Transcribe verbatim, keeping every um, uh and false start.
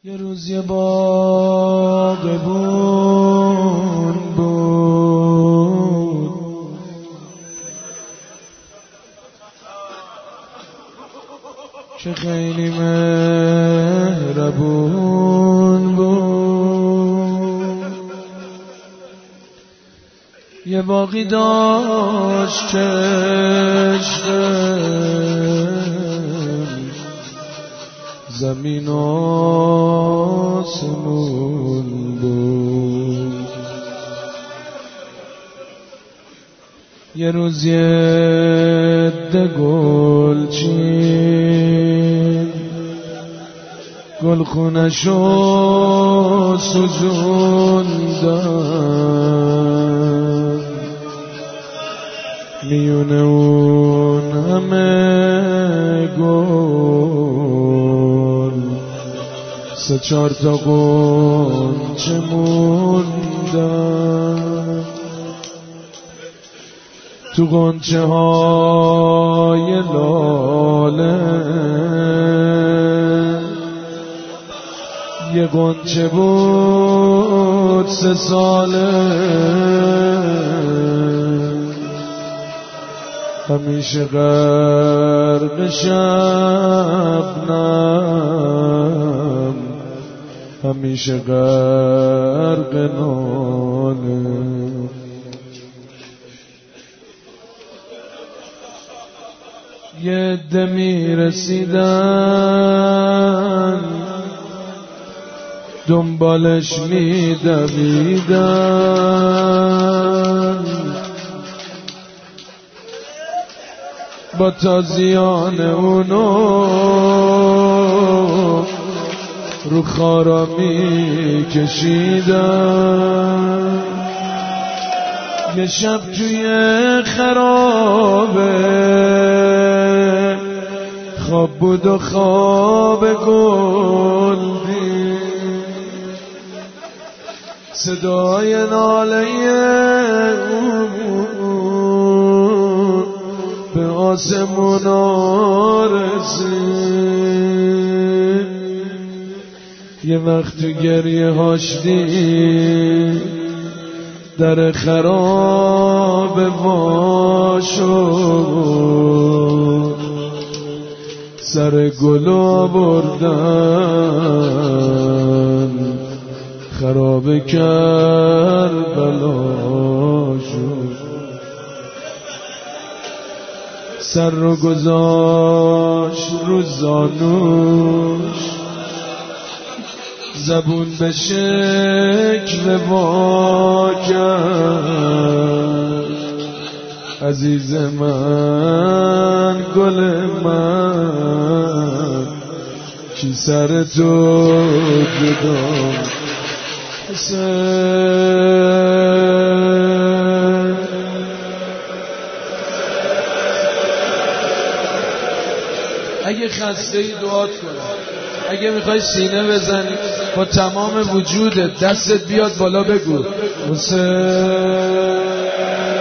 یه روز یه باغبون بود، که خیلی مهربون بود. یه باغی داشت که زمین آسمون بود. یه روز یه عده گلچین گلخونه‌شو سوزوندن، میونه اون همه گل سه چهار تا غنچه موندن. تو غنچه های لاله یه غنچه بود سه ساله، همیشه غرق شبنم، همیشه غرق ناله. یه عده میرسیدن دنبالش میدویدن، با تازیان اونو رو خارا میکشیدن. یه شب توی خرابه خواب بود و خواب گلدی، صدای ناله اون به آسمونا رسید. یه وقت تو گریه هاش دید در خراب وا شد، سر گل آوردن خراب کربلا شد. سر رو گذاشت رو زانوش، زبون به شکل وا کرد. عزیز من گل من کی سر تو جدا حسین. اگه خسته ای دعات کن، اگه میخوای سینه بزنی با تمام وجودت دستت بیاد بالا بگو حسین.